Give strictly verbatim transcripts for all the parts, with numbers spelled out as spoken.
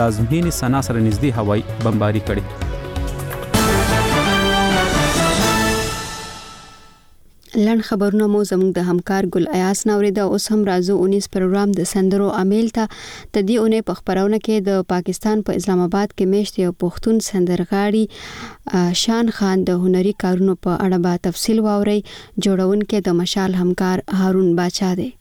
ازمهین سنا سره نږدې هوایي بمباري کړې. لن خبرونه مو زموږ د همکار ګل ایاس نوریدا. اوس هم راځو اونیس پروګرام د سندرو امیل ته. د دې اونۍ په خبرونه کې د پاکستان په اسلام آباد کې میشت یو پښتون سندرغاړي شان خان د هنري کارونو په اړه به تفصیل واوري. جوړونکي د مشال همکار هارون باچا دی.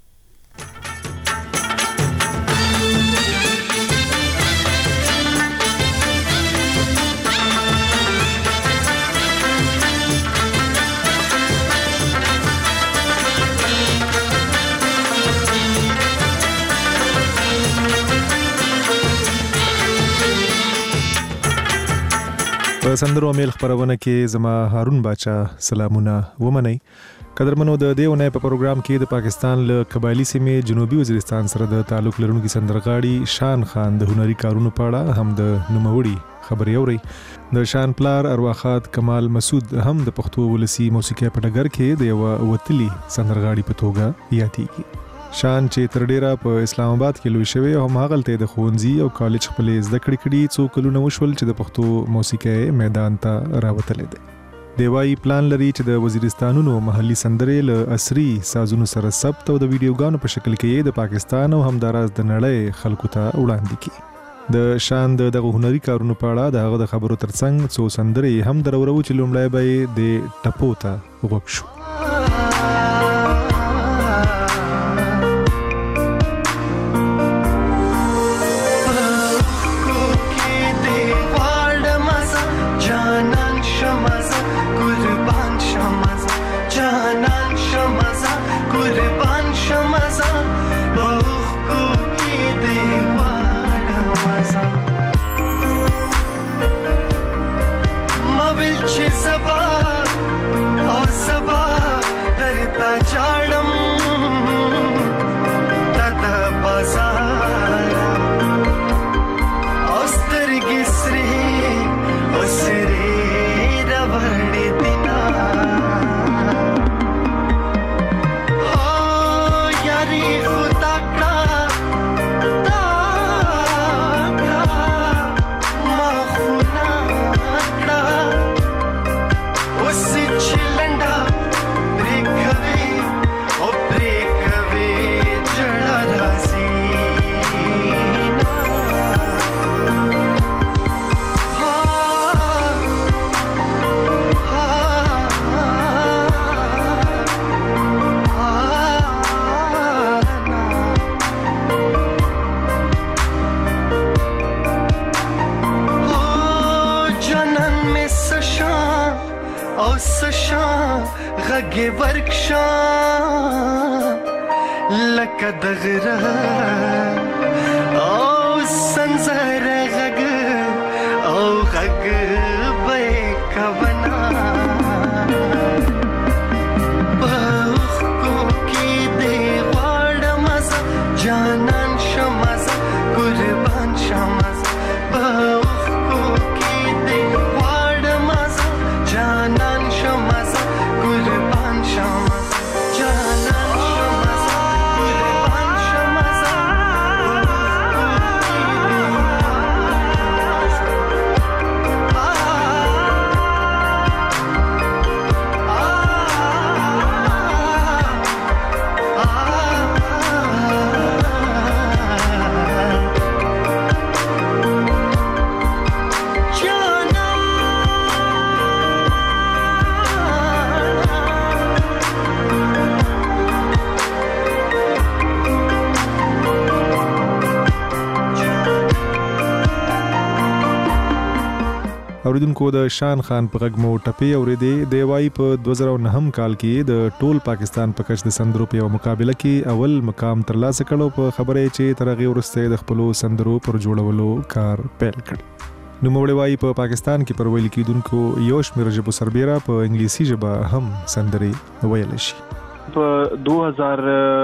په سندرو امیل خبرونه کې زما هارون باچا سلامونه ومنئ. قدرمنو د دې اونۍ په پروګرام کې د پاکستان له قبایلی سیمې جنوبي وزیرستان سره د تعلق لرونکي سندرغاړي شان خان د هنري کارونو په اړه هم د نوموړي خبرې اورئ. د شان پلار ارواخات کمال مسعود هم د پښتو ولسی موسیقي په ډګر کې د یو وتلي سندرغاړي په توګه یادېږي. شان چې تر ډیره په اسلام آباد کې لوی شوی او هم هغلته د ښوونځي او کالج خپلې زده کړې کړي. څو کلونه وشول چې د پښتو موسیقي میدان ته راوتلی دی. دی وايي پلان لري چې د وزیرستانونو محلي سندرې له عصري سازونو سره ثبت او د ویډیوګانو په شکل کې د پاکستان او همداراز د نړۍ خلکو ته وړاندې کړي. د شان د دغه هنري کارونو په اړه د هغه د خبرو ترڅنګ څو سندرې هم درورو چې لومړی به د ټپو ته وغوږ شو. اوریدونکو د شان خان په غږ مو ټپې اورېدې. دی وايي په دوه زره نهم کال کې د ټول پاکستان په کچ د سندرو په یو مقابله کې اول مقام ترلاسه کړو. په خبره چې تر هغې وروسته د خپلو سندرو پر جوړولو کار پیل کړ. نوموړی وايي په پاکستان کې پر ویل کېدونکو یو شمېر ژبو سربیره په انګلیسي ژبه هم سندرې ویلی شي. په دوه هزار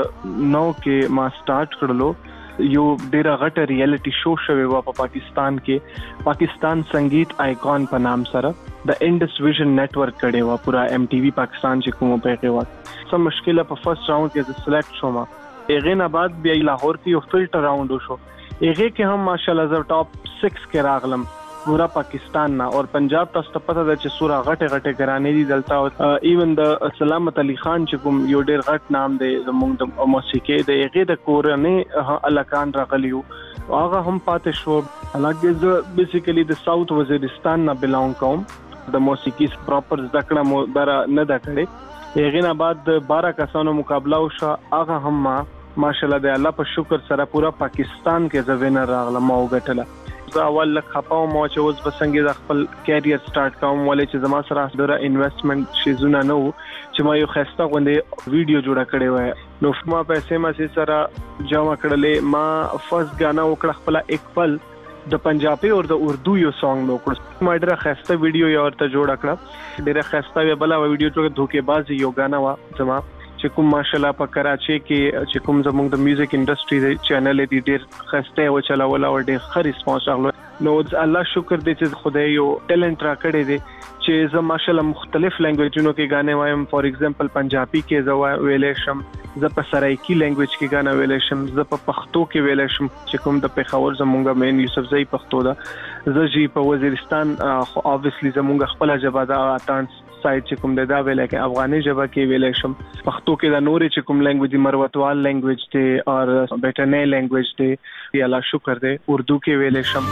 نو کې ما سٹارټ کړلو. یو ډیره غټه ریالټي شو شوی و په پاکستان کې، پاکستان سنگیت آیکون په نام سره د انډس ویژن نتورک کړي و پورا ایم ټي وی پاکستان چې کوم په کې و. سم مشکله په فرست راوند کې سلیکټ شوم. هغه نه بعد بیا لاهور کې یو فلټر راوند وشو هغه کې هم ماشاءالله ز ټاپ سکس کې راغلم پورا پاکستان نه. اور پنجاب تاسو ته پته ده چې سورا غټه غټه ګرانې دي دلته. ایون د سلامت علي خان چې کوم یو ډیر غټ نام دی زموږ د موسیقي د هغه د کورنۍ الکان راغلیو هغه هم پاتې شو. حالانکه زه بیسیکلی د ساوث وزیرستان نه بلونګ کوم، د موسیقي پراپر ذکر مو برا نه دا کړي. هغه نه بعد بارہ کسانو مقابله وشو، هغه هم ما ماشاءالله د الله په شکر سره پورا پاکستان کې ز وینر راغله ما وګټله. زه اول لک خپاو مو چې اوس بسنګي د خپل کیریئر سٹارټ کوم ولې چې زما سره ډېر انویسټمنټ شي زونه نو چې ما یو خسته غونډه ویډیو جوړه کړې وای نو ما پیسې ما سي سره جمع کړلې. ما فرست غانا وکړ خپل ایک پل د پنجابي او د اردو یو سانګ نو کړ. ما ډېر خسته ویډیو یو ورته جوړ کړ، ډېر خسته وی بل ویډیو ته دوکېبازي یو غانا وا زما چې کوم ماشاءالله په کراچي کې چې کوم زموږ د میوزیک انډستری چینل دی ډېر خسته و چلاول او ډېر ښه ریسپانس راغلو. نو الله شکر دې چې خدای یو ټیلنټ را کړی دی چې زه ماشاءالله مختلف لینګویجونو کې غانې وایم. فار ایگزامپل پنجابي کې زه ویلې شم، زه په سرایکی لینګویج کې غانا ویلې شم، زه په پښتو کې ویلې شم چې کوم د پیښور زموږ مین یوسف زئی پښتو دا، زه جی په وزیرستان خو اوبویسلی زموږ خپل ژبه دا اتانس سایت چې کوم د دا ویلې کې افغاني ژبه کې ویلې شم. پښتو کې دا نورې چې کوم لینګویج مروتوال لینګویج دی او بیٹنې لینګویج دی، یا الله شکر دی اردو کې ویلې شم.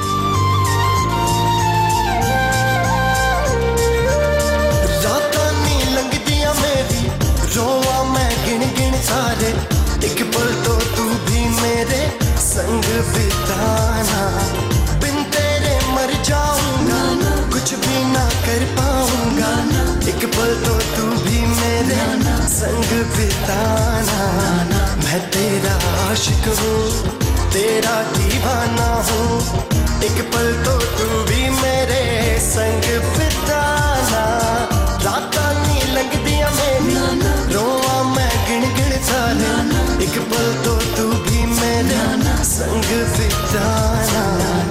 सारे एक पल तो तू भी मेरे संग बिताना, बिन तेरे मर जाऊंगा कुछ भी ना कर पाऊंगा, एक पल तो तू भी मेरे संग बिताना. मैं तेरा आशिक हूँ, तेरा दीवाना हूँ, एक पल तो तू भी मेरे संग बिताना. रातां नी लंघदियां मेरी रोवां मैं गिण गिण सारे, एक पल तो तू भी मेरे संग बिताना.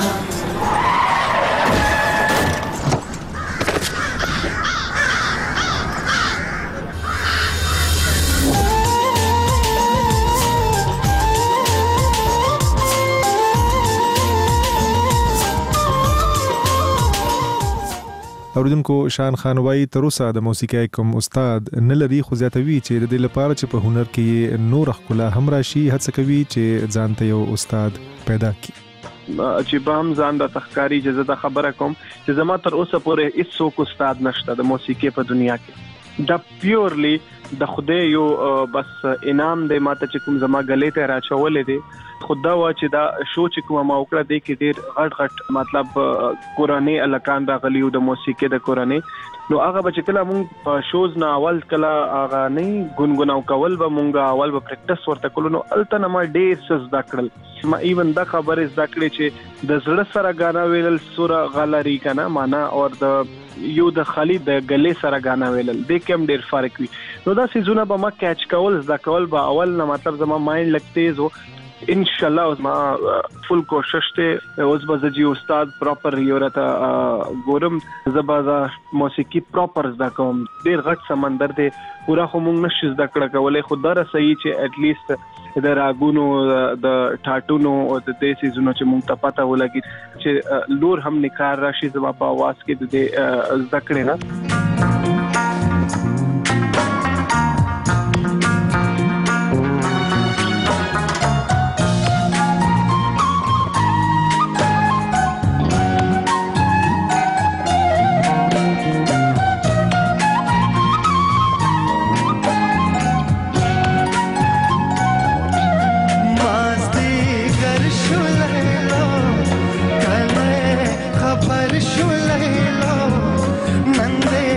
اوریدونکو شان خان وای تر اوسه د موسیقۍ کوم استاد نه لري، خو زیاتوي چې د دې لپاره چې په هنر کې نور خپل هم راشي هڅه کوي چې ځان ته یو استاد پیدا کړي. چې به هم ځان د تخکاری اجازه ته خبره کوم چې زما تر اوسه پورې هیڅ څوک استاد نشته د موسیقۍ په دنیا کې. دا پیورلی د خدای یو بس انعام دی ماته چې کوم زما غلې ته راچولې دي. خدا وا چې دا شو چې کوم ما وکړه دی کې ډیر غټ غټ مطلب قرآنی الکان راغلیو د موسیقۍ د قرآنی. نو هغه بچ کله مونږ په شوز نه اول کله هغه نه ګونګوناو کول به مونږه اول به پریکټس ورته کول. نو الته ما ډیر څه زده کړل، ما ایون دا خبره زده کړې چې د زړه سره غانا ویل سوره غلری کنه معنا او د یو د خالی د غلې سره غانا ویل د کوم ډیر فرق وي. نو دا سيزونه به ما کیچ کول زده کول به اول نه مطلب زما مایند لګتیز وو. ان شاء الله اوس ما فل کوشش ته اوس به زجی استاد پراپر یورته ګورم، زبا موسیقي پراپر زده کوم. ډیر غټ سمندر دی پورا خو مونږ نشو زده کړه کولای، خو دا صحیح چې ات لیست د راګونو د ټاټونو او د دې سيزونو چې مونږ ته پته ولګي چې لور هم نکار راشي زما په आवाज کې د زده کړې نه. खबर शुलैलो नंदे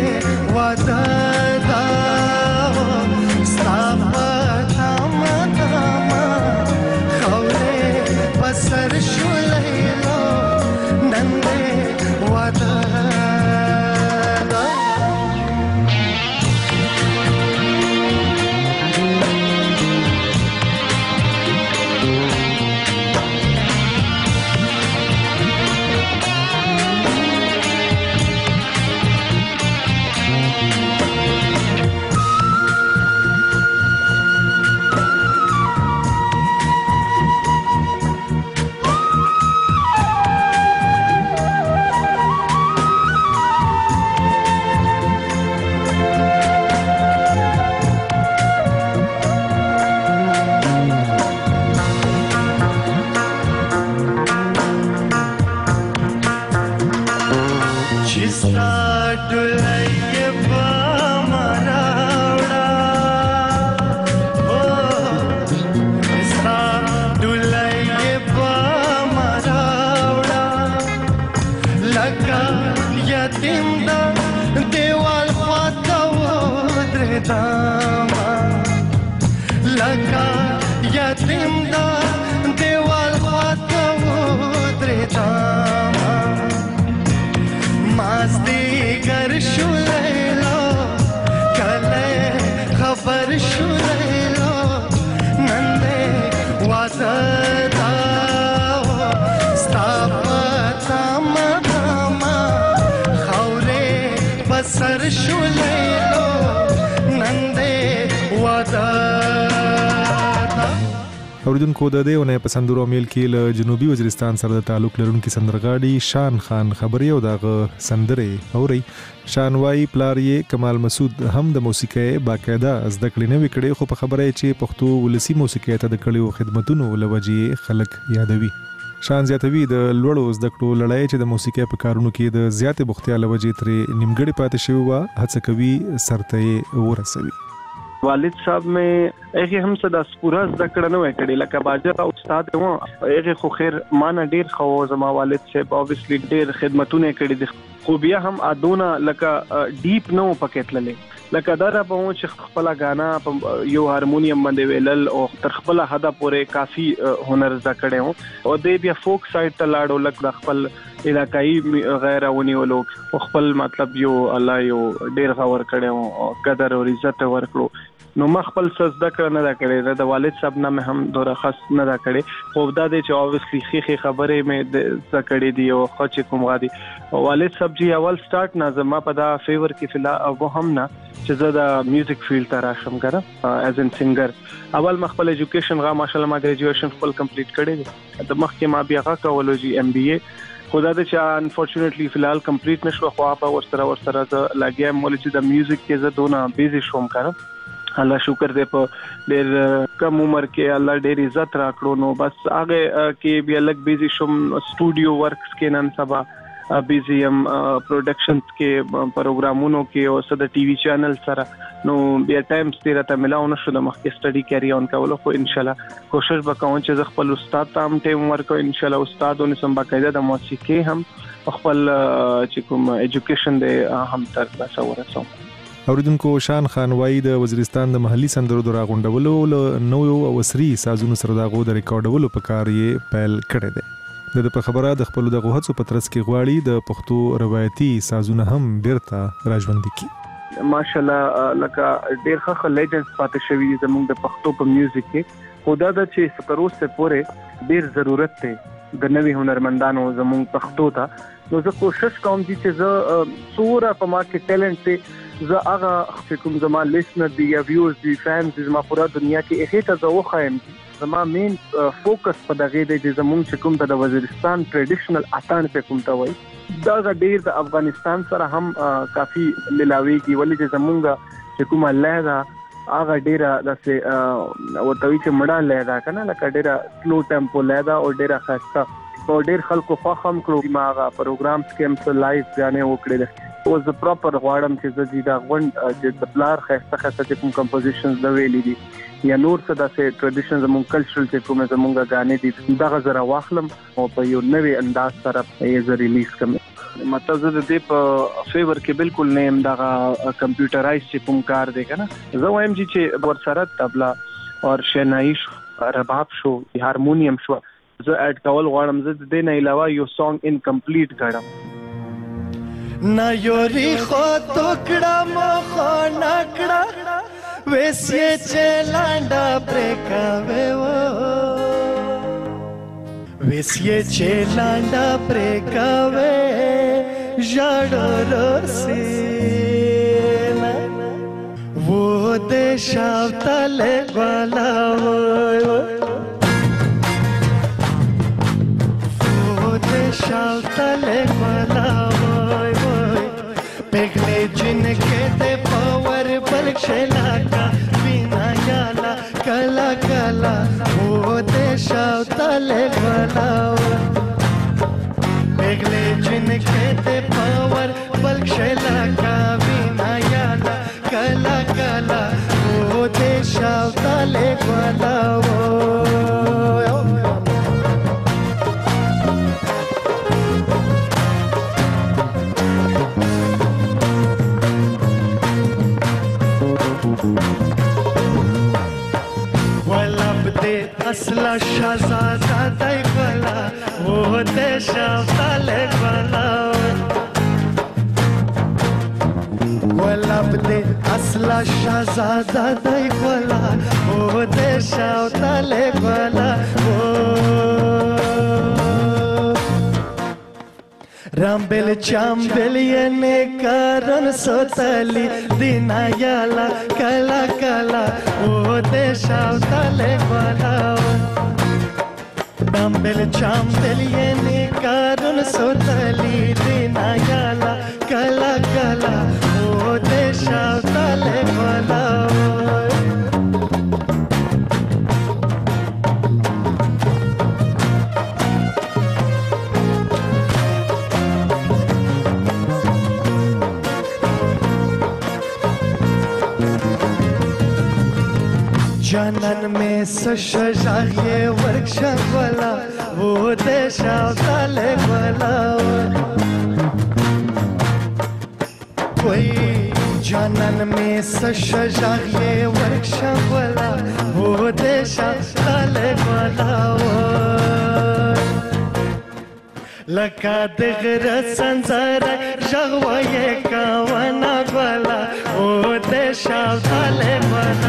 بسر شولیلو نندې وادا اوریدونکو د دې ونه په سندرو میل کې له جنوبي وزیرستان سره د تعلق لرونکي سندرغاړي شان خان خبري او دغه سندره اوري. شان وايي پلار یې کمال مسعود هم د موسیقۍ باقاعده زده کړې نه وکړي، خو په خبره چې پښتو ولسی موسیقۍ ته د کړیو خدماتونو لوجې خلک یادوي. شان زیاتوي د لوړو زده کړو لړۍ چې د موسیقۍ په کارونو کې د زیاتې بوختیا لوجې ترې نیمګړې پاتې شوی و، هڅه کوي سرته یې ورسوي. والد صاحب مې هغه هم صدا سپورا ذکر نه وکړي لکه باجر او استاد و هغه خو خیر مان ډیر خو زما والد صاحب اوبویسلی ډیر خدمتونه کړې دي، خو بیا هم ادونه لکه ډیپ نو پکېتللې لکه دا را په چې خپل غانا یو هارمونیم باندې ویلل او تر خپل حدا پورې کافي هنر ذکر او د بیا فوک سایډ ته لاړو لکه خپل علاقائی غیر ونیولو خپل مطلب یو الله یو ډیر غور کړي او قدر او عزت ورکړو. نو ما خپل سجده کړ نه دا کړی د والد صاحب نه هم دوره خاص نه دا کړی، خو دا د چې اوبویسلی خې خبرې مې ذکرې دی او خو چې کوم غادي والد صاحب جی اول سٹارټ نه زما په دا فیور کې فلا او هم نه چې زه د میوزیک فیلډ ته راشم کړه ایز ان سنگر. اول ما خپل ایجوکیشن غا ماشاءالله ما ګریجویشن خپل کمپلیټ کړی دی، د مخکې ما بیا غا کولو جی ام بي اي خدا د چې انفورچونټلی فلحال کمپلیټ نشو، خو په ورسره ورسره لاګیا مول چې د میوزیک کې زه دونه بیزی شوم کړم. الله شکر دې په ډېر کم عمر کې الله ډېر عزت راکړو، نو بس هغه کې بیا لګ بیزی شوم سټوډیو ورکس کې نن سبا بیزی ام پروډکشنز کې پروګرامونو کې او صد ټي وي چینل سره، نو بیا ټایم ستیره ته ملاو نشو د مخکې سټډي کیری اون کولو، خو ان شاء الله کوشش وکوم چې خپل استاد ته هم ټیم ورکو ان شاء الله استادونه سم باقاعده د موسیقي هم خپل چې کوم ایجوکیشن دې هم تر تاسو ورسوم. اوریدونکو شان خان وايي د وزیرستان د محلي سندرو د راغونډولو له نوو او عصري سازونو سره دغه د ریکارډولو په کار یې پیل کړی دی. د په خبره د خپل دغه هڅو په ترڅ کې غواړي د پښتو روایتي سازونه هم بیرته راژوندي کړي. ماشاءالله لکه ډېر ښه لیجنډز پاتې شوي زموږ د پښتو په میوزیک کې، خدا د چې تر اوسه پورې ډېر ضرورت دی د نوي هنرمندانو زموږ پښتو ته. نو زه کوشش کوم چې زه څوره په ما کې ټیلنټ دی، زه هغه چې کوم زما لیسنر دی یا ویورز دی فینز دی زما پورا دنیا کې هغه ته زه وخایم. زما مین فوکس په دغه دی چې زموږ چې کوم د وزیرستان ټریډیشنل اتان په کوم ته وای دا ډیر د افغانستان سره هم کافي ملاوي کی ولې چې زموږ چې کوم لهدا هغه ډیره داسې او توی چې مړه لهدا کنه لکه ډیره سلو ټیمپو لهدا او ډیره خاصه او ډیر خلکو خوښم کړو ما هغه پروګرامز کې هم څه لایف غانې وکړل او زه پراپر غواړم چې زه دا غونډ چې د پلار خاصه خاصه کوم کمپوزیشنز د ویلې دي یا نور څه داسې ټریډیشن زموږ کلچرل چې کوم زموږ غانې دي دا غزره واخلم او په یو نوې انداز سره یې زه ریلیز کوم. مطلب زه د دې په فیور کې بالکل نه يم دا کمپیوټرایز چې کوم کار دی کنه زه وایم چې ورسره طبلا او شنای شو رباب شو هارمونیم شو زه اډ کول غواړم. زه د دې نه علاوه یو سانګ ان کمپلیټ کړم نا یوري خو توکړه مو خو نکړه وېسې چې لانډا پرکاوي وو وېسې چې لانډا پرکاوي ژړ رسینا وو دې شاوتل والا وو وو دې شاوتل والا پگلے جن کے دے پاور بل شلا کا بینا یالا کلا کلا وہ دے شاوتل والا پگلے جن کے دے پاور بل شلا کا بینا یالا کلا کلا وہ دے شاوتل والا असला शहजादा दई वाला वो देशा वाले वाला वलब दे असला शहजादा दई वाला वो देशा वाले वाला वो रामबेल चांबेल येने कारण सोतली दिना याला कला कला ओ देशावताले बोलाव रामबेल चांबेल येने कारण सोतली दिना याला कला कला ओ देशावताले बोलाव जानन में सशजागे वर्कशॉप वाला वो देशावताले वाला कोई जानन में सशजागे वर्कशॉप वाला वो देशावताले वाला लका दगर संसार जगवाये कावना वाला वो देशावताले वाला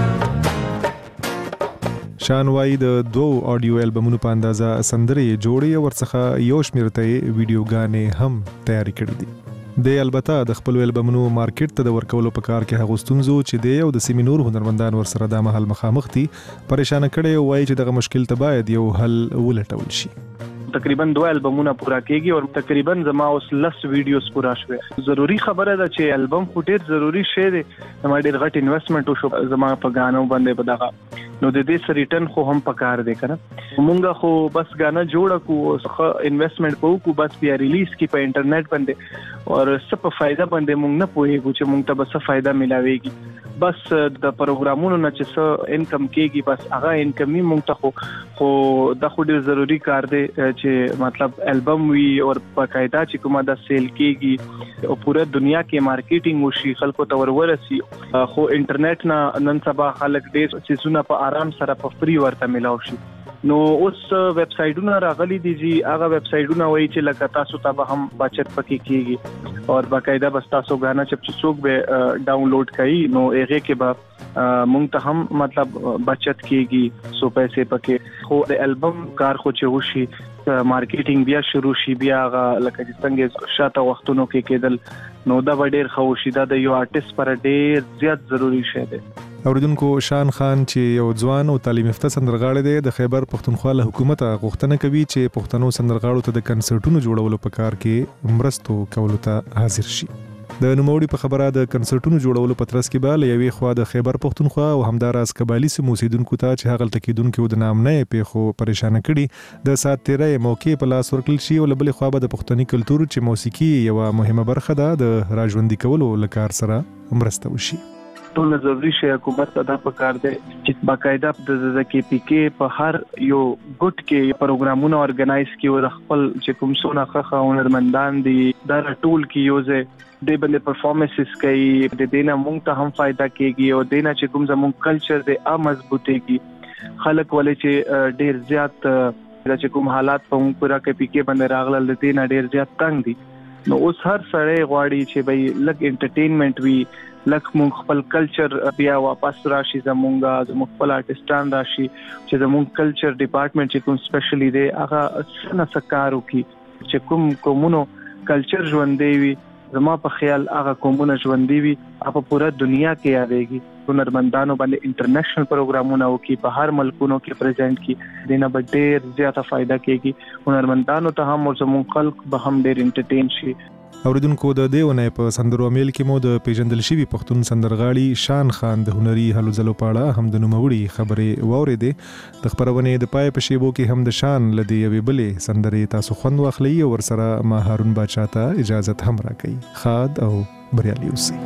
شانوای د دوو آډیو البمونو په اندازه سندرې جوړې ورڅخه یو شمېر ته ویډیوګانې هم تیاری کړې دي د البته د خپل البمونو مارکیټ ته د ورکولو په کار کې هغه ستونزو چې د یو د سیمینور هنرمندان ورسره د مهال مخامخ دي پریشان کړي وایي چې دغه مشکل ته باید یو حل ولټول شي تقریبا دو البمونه پورا کېږي او تقریبا زما اوس لس ویډیوز پورا شوه ضروری خبره ده چې البم فوټیج ضروری شی دی زما ډېر غټ انویسټمنټ وشو زما په غانو باندې په دغه نو د دې سریټن خو هم پکار دی کنه مونږه خو بس غانا جوړ کو څه انویسټمنټ کو کو بس بیا ریلیز کی په انټرنیټ باندې او څه په فائدہ باندې مونږ نه پوهیږو چې مونږ ته بس فائدہ ملاويږي بس د پروګرامونو نه چې څه انکم کېږي بس هغه انکم مونږ ته خو خو د خو ډیر ضروری کار دی چې مطلب البم وی او باقاعده چې کومه د سیل کېږي او پوره دنیا کې مارکیټینګ وشي خلکو ته ورورسي خو انټرنیټ نه نن سبا خلک ډیر سيزونه په آرام سره په فری ورته ملاو شي نو اوس ویب سټایټونه راغلي دي چې هغه ویب سټایټونه وایي چې لکه تاسو ته به هم بچت پکې کیږي او باقاعده بس تاسو غانا چې څوک به ډاونلوډ کړي نو هغه کې به مونږ ته هم مطلب بچت کیږي سو پیسې پکې خو د البم کار خو چې وشي مارکیټینګ بیا شروع شي بیا لکه چې څنګه شاته وختونو کې کېدل نو دا ډېر خوشی دا د یو آرټیست پر ډېر زیات ضروری شی دی اوریدونکو شان خان چې یو ځوان او تعلیم یافته سندرغاړی دی د خیبر پښتونخوا له حکومت غوښتنه کوي چې پښتنو سندرغاړو ته د کنسرټونو جوړولو په کار کې مرستو کولو ته حاضر شي د نوموړي په خبره د کنسرټونو جوړولو په ترڅ کې به لوي خوا د خیبر پښتونخوا او همداراز قبایلی سیمو اوسیدونکو ته چې هغه تکیدونکو د نام نه پیخو پریشان کړي د سات تیرې موقع په لاس ورکل شي او بل خوا به د پښتني کلچر چې موسیقي یو مهمه برخه ده د راژوندي کولو لکار سره مرسته وشي ټول ضروري شی حکومت ادا پکار دی چې باقاعده د کې پی کې په هر یو ګټ کې پروګرامونه ارګنایز کیو د خپل چې کوم څونه خخه هنرمندان دي دا ټول کې یوزه د بل پرفارمنسز کوي د دینه مونږ ته هم فائدہ کیږي او دینه چې کوم زموږ کلچر دی ا مضبوطيږي خلک ولې چې ډیر زیات د چې کوم حالات په مونږ پورا کې پی کې باندې راغلل د دینه ډیر زیات تنگ دي نو اوس هر سړی غواړي چې به لګ انټرټینمنټ وي لکه مونږ خپل کلچر بیا واپس راشي زمونږه زموږ خپل آرټستان راشي چې زموږ کلچر ډپارټمنټ چې کوم سپیشلی دی هغه څنګه سکارو کی چې کوم کومونو کلچر ژوندې وي زما په خیال هغه کومونه ژوندې وي په پوره دنیا کې یادېږي هنرمندانو باندې انټرنیشنل پروګرامونه وکي په هر ملکونو کې پریزنټ کی دینه به ډېر زیاته فائدہ کیږي هنرمندانو ته هم او زموږ خلک به هم ډېر انټرټین شي اوریدونکو د دیونه په سندرو امیل کې مو د پیژندل شوی پښتون سندرغاړي شان خان د هنري هلو ځلو پاړه هم د نوموړي خبرې واورېدې د خبرونه د پای په شیبو کې هم د شان لدی یوې بلې سندرې تاسو خوند واخلئ او ورسره ما هارون باچا ته اجازه هم راکړي خاد او بریالي اوسئ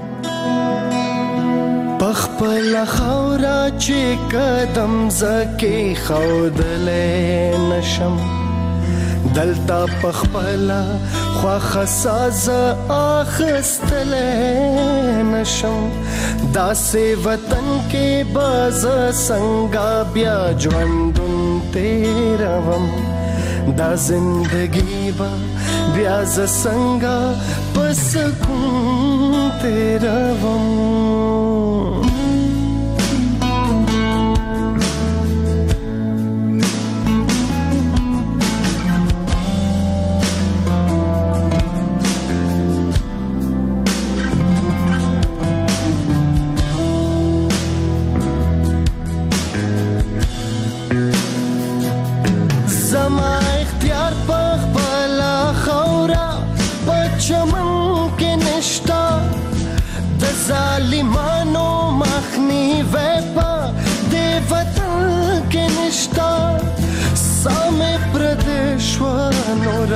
پخپل خورا چې قدم زکه خودلې نشم دلتا پخپلا خواخ ساز آخستل نشم داسې وطن کې باز سنگا بیا ژوندون تیروم دا زندگی با بیا ز سنگا پسکون تیروم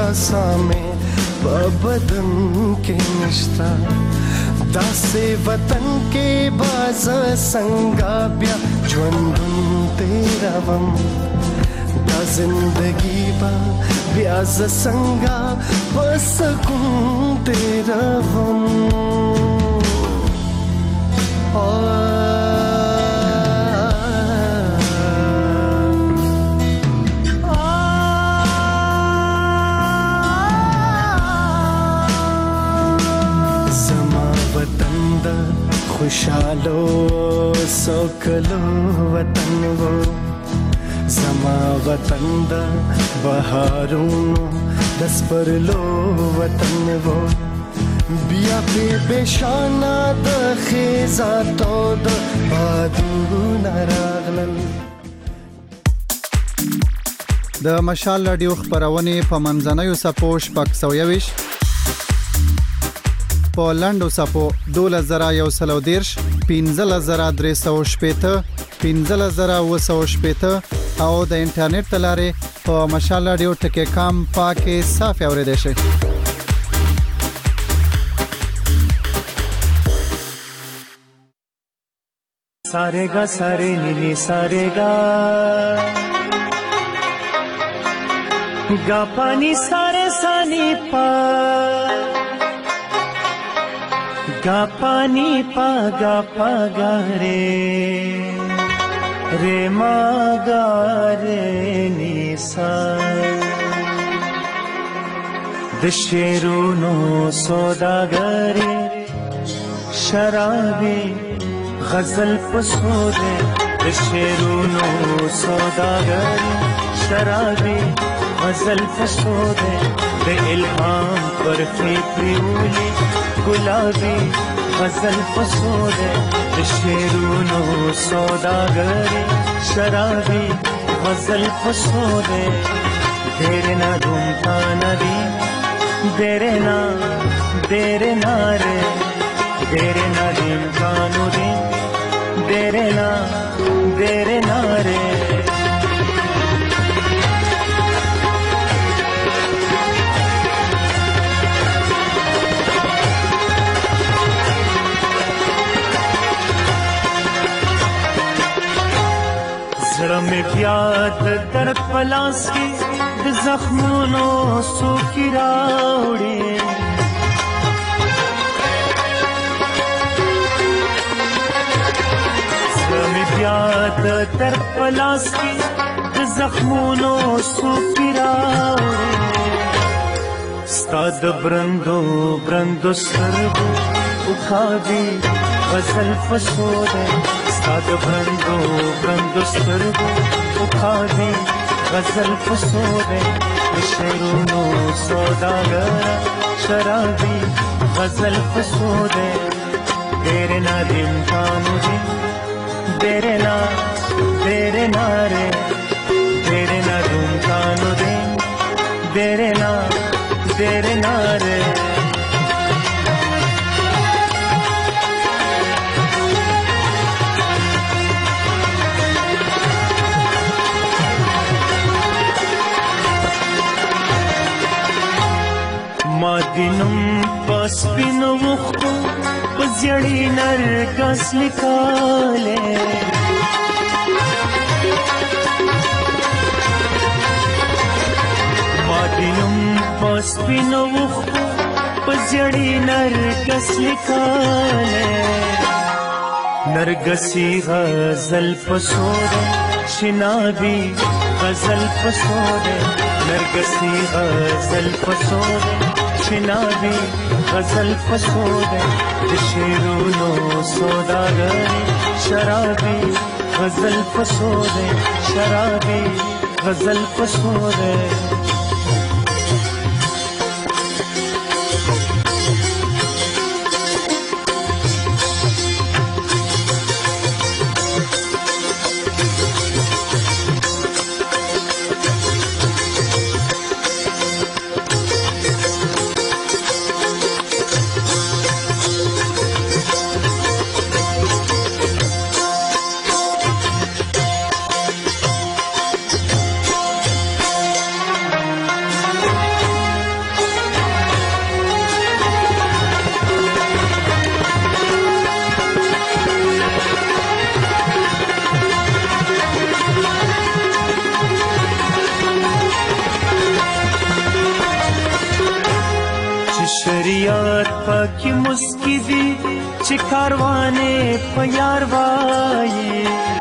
नसा में बदन के निश्ता दासे वतन के बाज संगा ब्या ज्वंदुन तेरा वम दा जिंदगी बा ब्याज संगा बसकुं तेरा वम खुशालो सोकलो वतन वो जमा वतन दा बहारूनो दस पर लो वतन वो बिया पे बेशाना द खेजा तो द बादू नारागलन د مشال رادیو خبرونه په منځنوي سپوش پک سویويش په لندو سپو دوله زرا یو سلو دیرش پینزل زرا درې سو شپېته پینزل زرا و سو شپېته او د انټرنیټ تلاره په مشال رادیو ټکی کام پاکه صاف اوریدل شي सारेगा सारे नीनी सारेगा गा पानी सारे सानी पा गा पानी पा गा पा गा रे रे मा गा रे नी सा दशेरुनो सौदागरे शराबी गजल पसोदे शेरूनो सौदागरी शराबी गजल पसोदे बे इल्हाम पर फिक्रियूली गुलाबी गजल पसोदे शेरूनो सौदागरी शराबी गजल पसोदे देरे ना धूमता नदी देरे ना देरे ना रे देरे ना दिन कानू दिन देरे ना देरे ना रे जरा में प्याद दर्द पलास की जख्मों सो की राउड़ी याद तर पलास की जख्मों सो किरारे स्ताद ब्रंदो ब्रंदो सरबो उखावी गजल फसोदे स्ताद ब्रंदो ब्रंदो सरबो उखावी गजल फसोदे शेरूनो सौदागर शराबी गजल फसोदे तेरे ना दिन कानू दिन तेरे ना तेरे ना रे तेरे ना धूम कानू दे तेरे ना तेरे ना रे मादिनुम पस्पिनो मुखो पजड़ी नरगस लिकाले मादिनुम पस्पिनो मुखो पजड़ी नरगस लिकाले नरगसी गजल पसोदे शिनाबी गजल पसोदे नरगसी गजल पसोदे शिनाबी गजल पसोदे शेरूनो सौदागरी शराबी गजल पसोदे शराबी गजल पसोदे شریعت پاکی مسکی دی چې کاروانې په یار وایي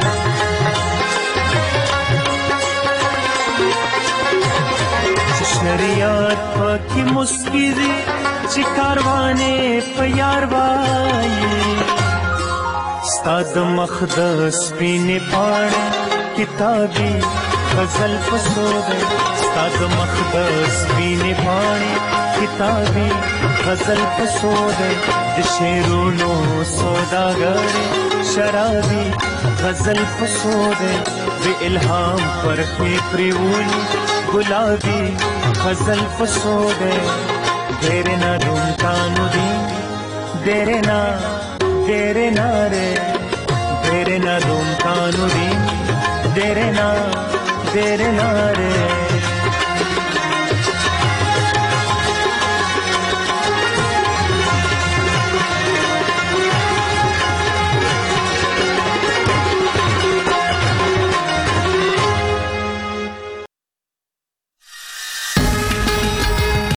شریعت پاکی مسکی دی چې کاروانې په یار وایي ستا د مخ د سپینې پاڼې کتابي غزل پسو دی ستا د مخ د سپینې پاڼې کتابي غزل پسو دی د شعرونو سوداګر شرابي غزل پسو دی د الهام پرخې پریولي گلابی غزل پسو دی دیره نا رومتانو دی دیره نا دیره نا رے دیره نا رومتانو دی دیره نا دیره نا رے